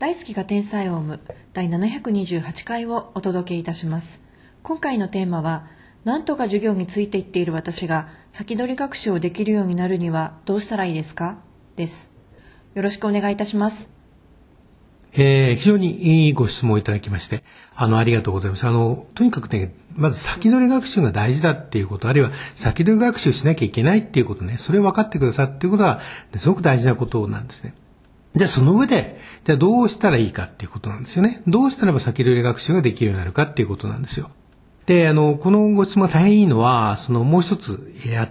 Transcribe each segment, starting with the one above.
大好きが天才を生む第728回をお届けいたします。今回のテーマは、なんとか授業についていっている私が先取り学習をできるようになるにはどうしたらいいですかです。よろしくお願いいたします。 非常にいいご質問をいただきまして、ありがとうございます。とにかくね、まず先取り学習が大事だっていうこと、あるいは先取り学習しなきゃいけないっていうことね、それを分かってくださっていることは、すごく大事なことなんですね。じゃあその上で、じゃあどうしたらいいかっていうことなんですよね。どうしたらば先取り学習ができるようになるかっていうことなんですよ。で、このご質問が大変いいのは、もう一つあって、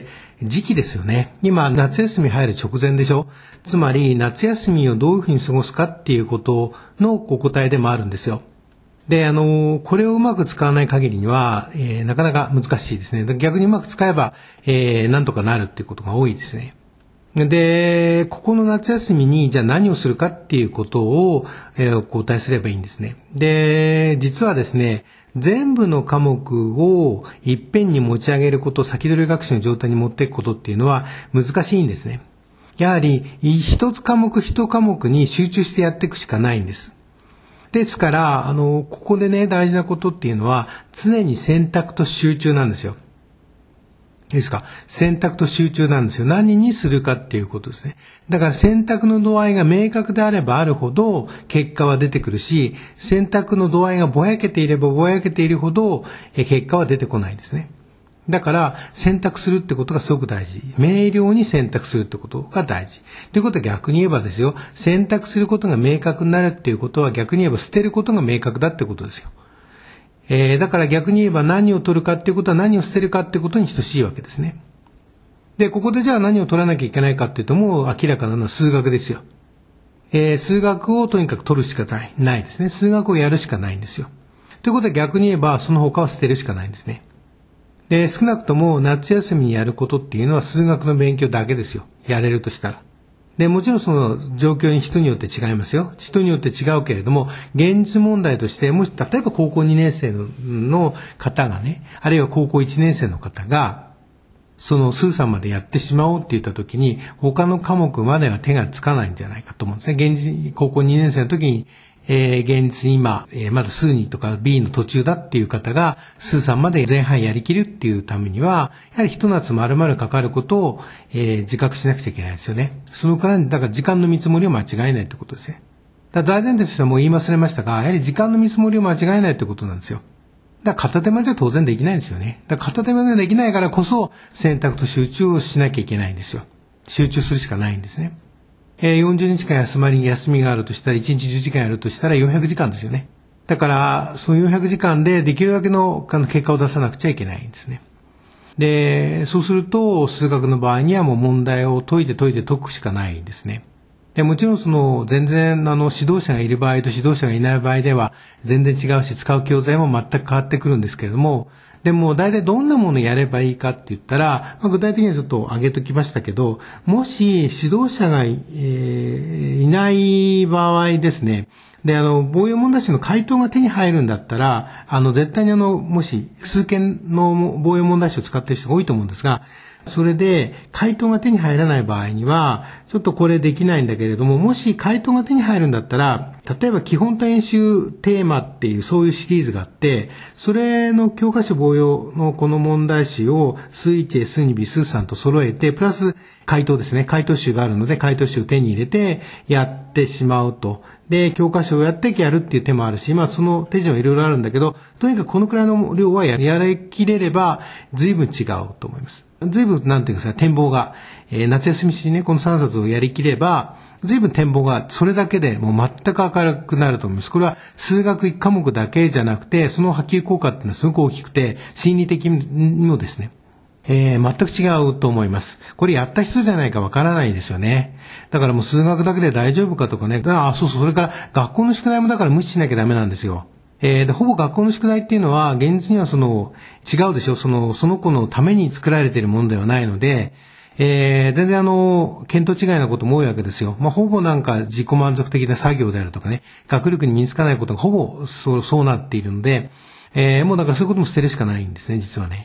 時期ですよね。今、夏休み入る直前でしょ。つまり、夏休みをどういうふうに過ごすかっていうことのお答えでもあるんですよ。で、これをうまく使わない限りには、なかなか難しいですね。逆にうまく使えば、なんとかなるっていうことが多いですね。で、ここの夏休みにじゃあ何をするかっていうことを、お答えすればいいんですね。で、実はですね、全部の科目をいっぺんに持ち上げること、先取り学習の状態に持っていくことっていうのは難しいんですね。やはり一科目に集中してやっていくしかないんです。ですから、ここでね、大事なことっていうのは常に選択と集中なんですよ。ですか。選択と集中なんですよ。何にするかっていうことですね。だから選択の度合いが明確であればあるほど結果は出てくるし、選択の度合いがぼやけていればぼやけているほど結果は出てこないですね。だから選択するってことがすごく大事。明瞭に選択するってことが大事。ということは逆に言えばですよ、選択することが明確になるっていうことは逆に言えば捨てることが明確だってことですよ。だから逆に言えば何を取るかっていうことは何を捨てるかっていうことに等しいわけですね。で、ここでじゃあ何を取らなきゃいけないかっていうと、もう明らかなのは数学ですよ。数学をとにかく取るしかないですね。数学をやるしかないんですよ。ということは逆に言えばその他は捨てるしかないんですね。で、少なくとも夏休みにやることっていうのは数学の勉強だけですよ。やれるとしたら。で、もちろんその状況に人によって違いますよ。人によって違うけれども、現実問題として、もし、例えば高校2年生の方がね、あるいは高校1年生の方が、その数3までやってしまおうって言った時に、他の科目までは手がつかないんじゃないかと思うんですね。高校2年生の時に、現実に今、まだ数2とか B の途中だっていう方が、数3まで前半やりきるっていうためには、やはり一夏丸々かかることを、自覚しなくちゃいけないですよね。そのから、だから時間の見積もりを間違えないってことですね。だから大前提としてはもう言い忘れましたが、やはり時間の見積もりを間違えないってことなんですよ。だから片手間じゃ当然できないんですよね。だから片手間でできないからこそ、選択と集中をしなきゃいけないんですよ。集中するしかないんですね。40日間休みがあるとしたら、1日10時間やるとしたら400時間ですよね。だから、その400時間でできるだけの結果を出さなくちゃいけないんですね。で、そうすると、数学の場合にはもう問題を解いて解くしかないんですね。で、もちろん全然指導者がいる場合と指導者がいない場合では全然違うし、使う教材も全く変わってくるんですけれども、でも大体どんなものをやればいいかって言ったら、具体的にはちょっと挙げときましたけど、もし指導者がいない場合ですね、で、応用問題集の回答が手に入るんだったら、絶対にもし数件の応用問題集を使っている人が多いと思うんですが、それで回答が手に入らない場合には、ちょっとこれできないんだけれども、もし回答が手に入るんだったら、例えば基本と演習テーマっていうそういうシリーズがあって、それの教科書応用のこの問題集を数 1A、数 2B、数3と揃えて、プラス回答ですね。回答集があるので、回答集を手に入れてやってしまうと。で、教科書をやってやるっていう手もあるし、その手順はいろいろあるんだけど、とにかくこのくらいの量はやりきれれば随分違うと思います。随分なんていうんですか、展望が、夏休み中にね、この3冊をやりきれば、随分展望がそれだけでもう全く明るくなると思います。これは数学1科目だけじゃなくて、その波及効果っていうのはすごく大きくて、心理的にもですね、全く違うと思います。これやった人じゃないかわからないですよね。だからもう数学だけで大丈夫かとかね。それから学校の宿題もだから無視しなきゃダメなんですよ。で、ほぼ学校の宿題っていうのは、現実には違うでしょ。その子のために作られているものではないので、全然見当違いなことも多いわけですよ。ほぼなんか自己満足的な作業であるとかね、学力に身につかないことがほぼそうなっているので、もうだからそういうことも捨てるしかないんですね、実はね。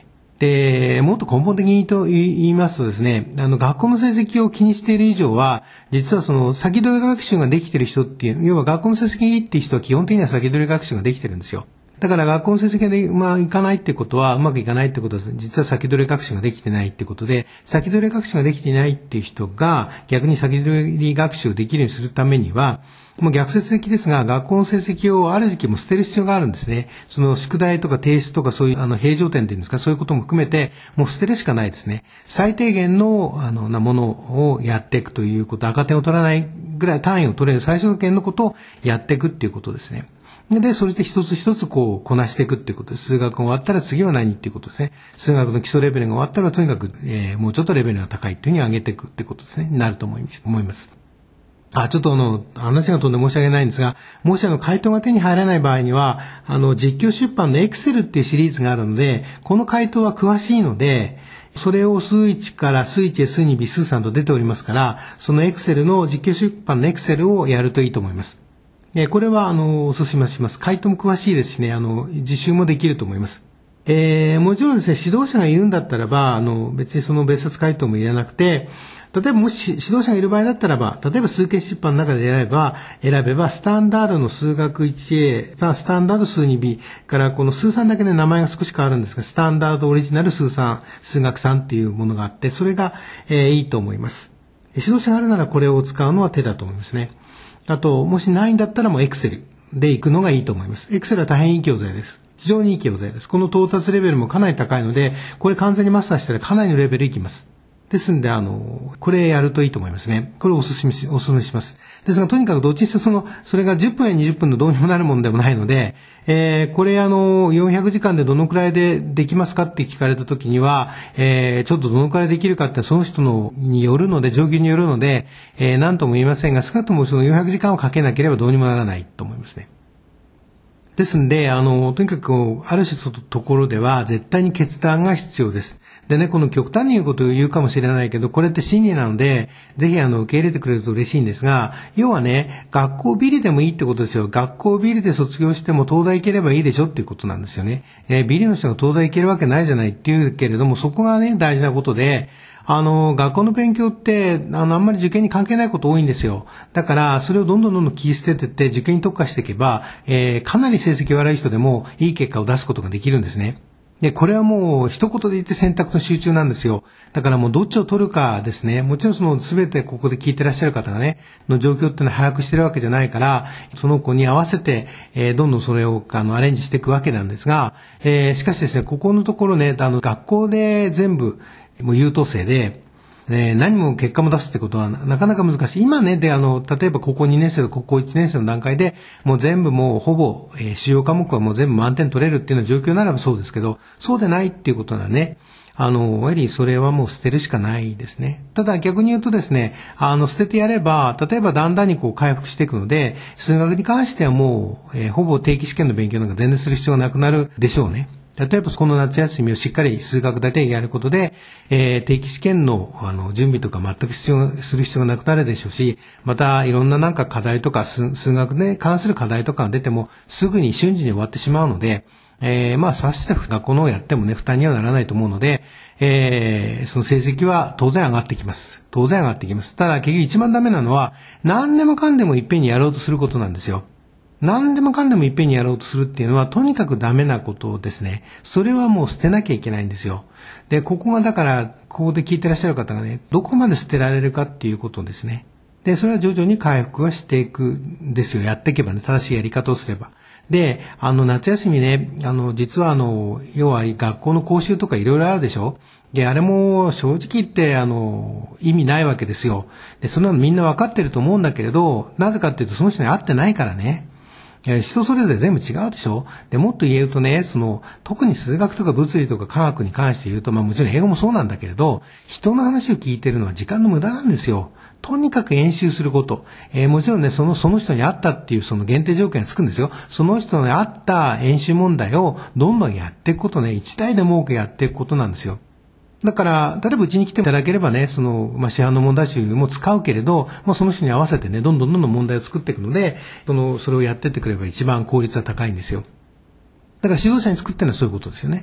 で、もっと根本的に言いますとですね、学校の成績を気にしている以上は、実はその先取り学習ができている人っていう、要は学校の成績がいいっていう人は基本的には先取り学習ができてるんですよ。だから学校の成績がいかないってことは、うまくいかないってことは、実は先取り学習ができてないってことで、先取り学習ができていないっていう人が、逆に先取り学習をできるようにするためには、もう逆説的ですが、学校の成績をある時期も捨てる必要があるんですね。その宿題とか提出とかそういう平常点っていうんですか、そういうことも含めて、もう捨てるしかないですね。最低限のなものをやっていくということ、赤点を取らないぐらい単位を取れる最小限のことをやっていくっていうことですね。で、それで一つ一つこうこなしていくっていうことです。数学が終わったら次は何っていうことですね。数学の基礎レベルが終わったらとにかく、もうちょっとレベルが高いっていうふうに上げていくっていうことですね。なると思います。ちょっと話が飛んで申し訳ないんですが、もし回答が手に入らない場合には、実況出版の Excel っていうシリーズがあるので、この回答は詳しいので、それを数1から数1へ数2 B 数3と出ておりますから、その Excel の実況出版の Excel をやるといいと思います。これはお勧めします。回答も詳しいですしね、実習もできると思います。もちろんですね、指導者がいるんだったらば、別にその別冊回答もいらなくて、例えばもし指導者がいる場合だったらば、例えば数形出版の中で選べば、スタンダードの数学 1A、スタンダード数 2B からこの数3だけで名前が少し変わるんですが、スタンダードオリジナル数3、数学3っていうものがあって、それが、いいと思います。指導者があるならこれを使うのは手だと思いますね。あと、もしないんだったらもう Excel で行くのがいいと思います。Excel は大変いい教材です。非常にいい教材です。この到達レベルもかなり高いので、これ完全にマスターしたらかなりのレベルいきます。ですんで、これやるといいと思いますね。これをお勧めします。ですが、とにかくどっちにしてそれが10分や20分のどうにもなるものでもないので、これ400時間でどのくらいでできますかって聞かれたときには、ちょっとどのくらいできるかってその人によるので、状況によるので、何とも言いませんが、少なくともその400時間をかけなければどうにもならないと思いますね。ですんで、とにかく、ある種のところでは、絶対に決断が必要です。でね、この極端に言うことを言うかもしれないけど、これって真理なので、ぜひ受け入れてくれると嬉しいんですが、要はね、学校ビリでもいいってことですよ。学校ビリで卒業しても東大行ければいいでしょっていうことなんですよね。ビリの人が東大行けるわけないじゃないっていうけれども、そこがね、大事なことで、学校の勉強って、あんまり受験に関係ないこと多いんですよ。だから、それをどんどん切り捨ててって、受験に特化していけば、かなり成績悪い人でもいい結果を出すことができるんですね。で、これはもう一言で言って選択の集中なんですよ。だからもうどっちを取るかですね。もちろんその全てここで聞いてらっしゃる方がね、の状況っていうのは把握してるわけじゃないから、その子に合わせて、どんどんそれをアレンジしていくわけなんですが、しかしですね、ここのところね、学校で全部、もう優等生で、何も結果も出すってことはなかなか難しい。今ね、例えば高校2年生と高校1年生の段階で、もう全部もうほぼ、主要科目はもう全部満点取れるっていうような状況ならばそうですけど、そうでないっていうことならね、やはりそれはもう捨てるしかないですね。ただ逆に言うとですね、捨ててやれば、例えばだんだんにこう回復していくので、数学に関してはもう、ほぼ定期試験の勉強なんか全然する必要がなくなるでしょうね。例えばこの夏休みをしっかり数学だけやることで、定期試験の準備とか全くする必要がなくなるでしょうし、またいろんななんか課題とか数学で関する課題とかが出てもすぐに瞬時に終わってしまうので、さして学校のをやってもね、負担にはならないと思うので、その成績は当然上がってきます。当然上がってきます。ただ結局一番ダメなのは、何でもかんでもいっぺんにやろうとすることなんですよ。何でもかんでもいっぺんにやろうとするっていうのはとにかくダメなことですね。それはもう捨てなきゃいけないんですよ。で、ここがだから、ここで聞いてらっしゃる方がね、どこまで捨てられるかっていうことですね。で、それは徐々に回復はしていくんですよ。やっていけばね、正しいやり方をすれば。で、夏休みね、実は要は学校の講習とかいろいろあるでしょ。で、あれも正直言って意味ないわけですよ。で、そんなのみんなわかってると思うんだけれど、なぜかっていうとその人に会ってないからね。人それぞれ全部違うでしょ。で、もっと言えるとね、特に数学とか物理とか科学に関して言うと、もちろん英語もそうなんだけれど、人の話を聞いてるのは時間の無駄なんですよ。とにかく演習すること。もちろんね、その人に合ったっていうその限定条件がつくんですよ。その人に合った演習問題をどんどんやっていくことね、1対でも多くやっていくことなんですよ。だから、例えばうちに来ていただければね、市販の問題集も使うけれど、その人に合わせてね、どんどん問題を作っていくので、それをやってってくれば一番効率は高いんですよ。だから指導者に作ってるのはそういうことですよね。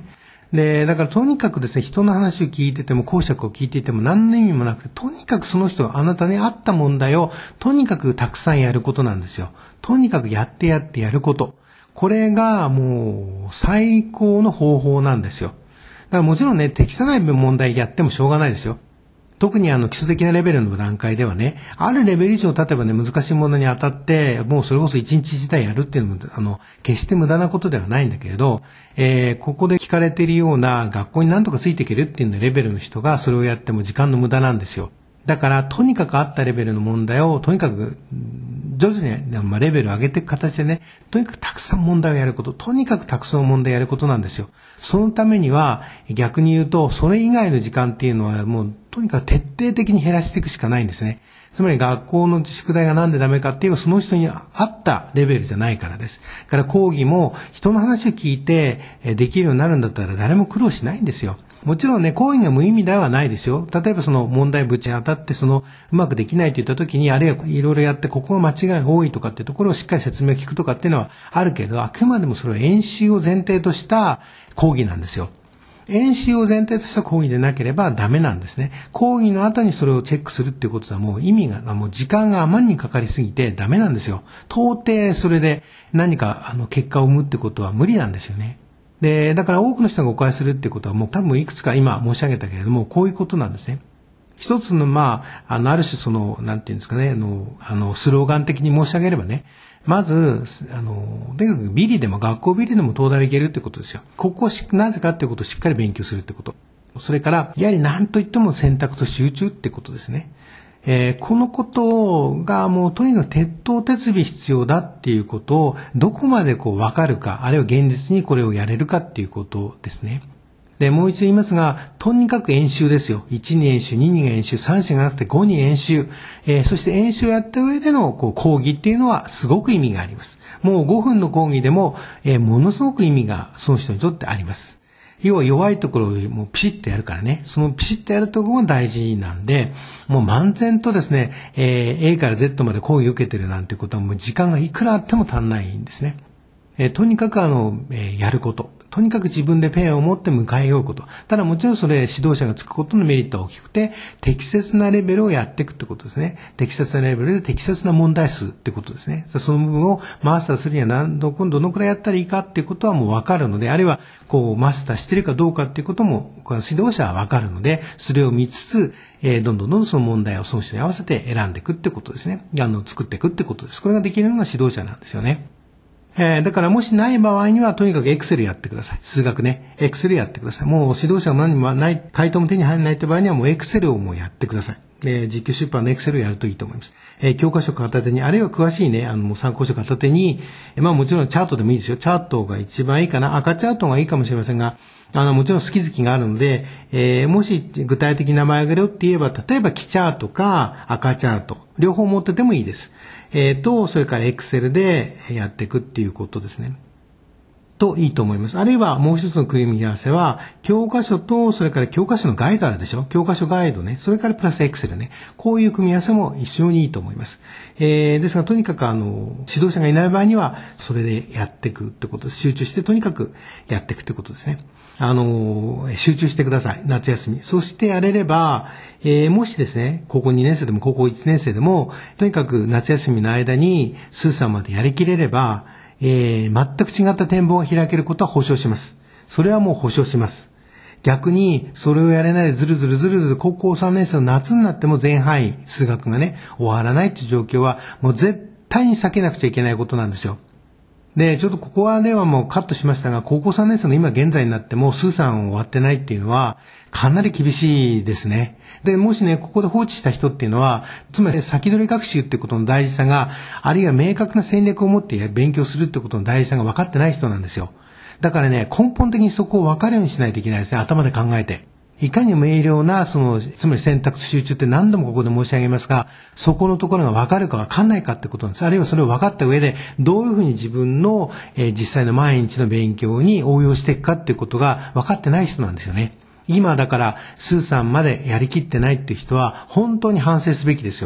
で、だからとにかくですね、人の話を聞いてても、講釈を聞いていても何の意味もなくて、とにかくその人、あなたに合った問題を、とにかくたくさんやることなんですよ。とにかくやってやること。これがもう最高の方法なんですよ。だからもちろんね、適さない問題やってもしょうがないですよ。特に基礎的なレベルの段階ではね、あるレベル以上例えばね、難しいものに当たって、もうそれこそ一日自体やるっていうのも、決して無駄なことではないんだけれど、ここで聞かれているような学校に何とかついていけるっていうレベルの人がそれをやっても時間の無駄なんですよ。だから、とにかくあったレベルの問題を、とにかく、徐々に、レベルを上げていく形でね、とにかくたくさん問題をやること、とにかくたくさん問題をやることなんですよ。そのためには、逆に言うと、それ以外の時間っていうのは、もう、とにかく徹底的に減らしていくしかないんですね。つまり学校の宿題がなんでダメかっていうと、その人に合ったレベルじゃないからです。だから講義も、人の話を聞いて、できるようになるんだったら誰も苦労しないんですよ。もちろんね、講義が無意味ではないですよ。例えばその問題ぶち当たってうまくできないといった時に、あるいはいろいろやってここが間違いが多いとかっていうところをしっかり説明を聞くとかっていうのはあるけど、あくまでもそれは演習を前提とした講義なんですよ。演習を前提とした講義でなければダメなんですね。講義の後にそれをチェックするっていうことはもうもう時間があまりにかかりすぎてダメなんですよ。到底それで何か結果を生むってことは無理なんですよね。で、だから多くの人が誤解するってことはもう多分いくつか今申し上げたけれども、こういうことなんですね。一つのある種なんていうんですかね、スローガン的に申し上げればね、まず、とにかくビリでも学校ビリでも東大を行けるってことですよ。ここなぜかってことをしっかり勉強するってこと。それから、やはり何と言っても選択と集中ってことですね。このことがもうとにかく徹頭徹尾必要だっていうことをどこまで分かるか、あるいは現実にこれをやれるかっていうことですね。で、もう一度言いますが、とにかく演習ですよ。1に演習、2に演習、3にがなくて5に演習。そして演習をやった上での講義っていうのはすごく意味があります。もう5分の講義でも、ものすごく意味がその人にとってあります。要は弱いところをもうピシッとやるからね。そのピシッとやるところが大事なんで、もう漫然とですね、A から Z まで講義を受けてるなんてことはもう時間がいくらあっても足んないんですね。とにかくやること。とにかく自分でペンを持って向かい合うこと。ただもちろんそれ指導者がつくことのメリットは大きくて、適切なレベルをやっていくってことですね。適切なレベルで適切な問題数ってことですね。その部分をマスターするにはどのくらいやったらいいかっていうことはもう分かるので、あるいはマスターしてるかどうかっていうことも指導者は分かるので、それを見つつ、どんどんその問題をその人に合わせて選んでいくってことですね。作っていくってことです。これができるのが指導者なんですよね。だからもしない場合にはとにかくエクセルやってください。数学ね。エクセルやってください。もう指導者が何もない、回答も手に入らないって場合にはもうエクセルをもうやってください。実況出版のエクセルをやるといいと思います。教科書片手に、あるいは詳しいね、もう参考書片手に、もちろんチャートでもいいですよ。チャートが一番いいかな。赤チャートがいいかもしれませんが、もちろん好き好きがあるので、もし具体的に名前を挙げろって言えば、例えばキチャートか赤チャート、両方持っててもいいです。それからエクセルでやっていくっていうことですね。といいと思います。あるいはもう一つの組み合わせは、教科書と、それから教科書のガイドあるでしょ？教科書ガイドね。それからプラスエクセルね。こういう組み合わせも一緒にいいと思います。ですが、とにかく指導者がいない場合には、それでやっていくってことです。集中してとにかくやっていくってことですね。集中してください。夏休み。そしてやれれば、もしですね、高校2年生でも高校1年生でも、とにかく夏休みの間にスーさんまでやりきれれば、全く違った展望が開けることは保証します。それはもう保証します。逆に、それをやれないでずるずる高校3年生の夏になっても全範囲数学がね、終わらないっていう状況は、もう絶対に避けなくちゃいけないことなんですよ。で、ちょっとここはではもうカットしましたが、高校3年生の今現在になってもスーさん終わってないっていうのは、かなり厳しいですね。で、もしね、ここで放置した人っていうのは、つまり先取り学習ってことの大事さが、あるいは明確な戦略を持って勉強するってことの大事さが分かってない人なんですよ。だからね、根本的にそこを分かるようにしないといけないですね。頭で考えて。いかにも明瞭な、つまり選択と集中って何度もここで申し上げますが、そこのところが分かるか分かんないかってことなんです。あるいはそれを分かった上で、どういうふうに自分の、実際の毎日の勉強に応用していくかっていうことが分かってない人なんですよね。今だから、スーさんまでやりきってないっていう人は、本当に反省すべきですよ。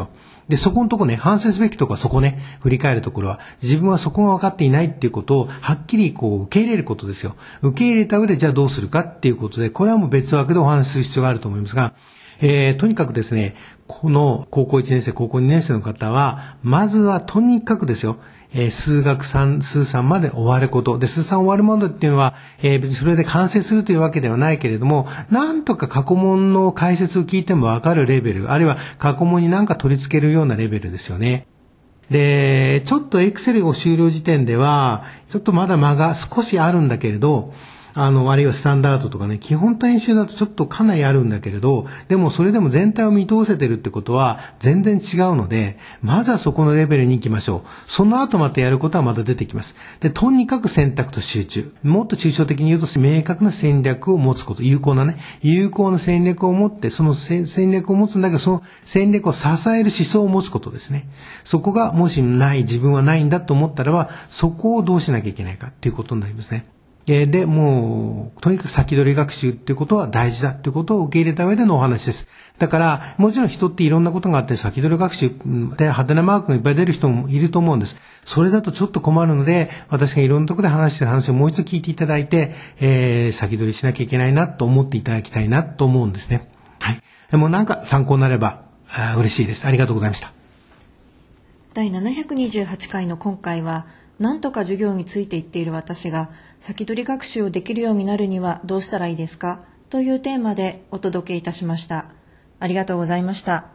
で、そこのとこね、反省すべきとこはそこね、振り返るところは、自分はそこが分かっていないっていうことを、はっきり受け入れることですよ。受け入れた上で、じゃあどうするかっていうことで、これはもう別枠でお話しする必要があると思いますが、とにかくですね、この高校1年生、高校2年生の方は、まずはとにかくですよ、数3まで終わること。で、数3終わるまでっていうのは、別にそれで完成するというわけではないけれども、なんとか過去問の解説を聞いてもわかるレベル、あるいは過去問になんか取り付けるようなレベルですよね。で、ちょっとエクセルを終了時点では、ちょっとまだ間が少しあるんだけれど、あるいはスタンダードとかね、基本と演習だとちょっとかなりあるんだけれど、でもそれでも全体を見通せてるってことは全然違うので、まずはそこのレベルに行きましょう。その後またやることはまた出てきます。で、とにかく選択と集中。もっと抽象的に言うと、明確な戦略を持つこと。有効な戦略を持って、その戦略を持つんだけど、その戦略を支える思想を持つことですね。そこがもしない、自分はないんだと思ったらば、そこをどうしなきゃいけないかっていうことになりますね。で、もう、とにかく先取り学習っていうことは大事だっていうことを受け入れた上でのお話です。だから、もちろん人っていろんなことがあって、先取り学習で派手なマークがいっぱい出る人もいると思うんです。それだとちょっと困るので、私がいろんなところで話してる話をもう一度聞いていただいて、先取りしなきゃいけないなと思っていただきたいなと思うんですね。はい。でもなんか参考になれば嬉しいです。ありがとうございました。 第728回の今回は、なんとか授業についていっている私が先取り学習をできるようになるにはどうしたらいいですかというテーマでお届けいたしました。ありがとうございました。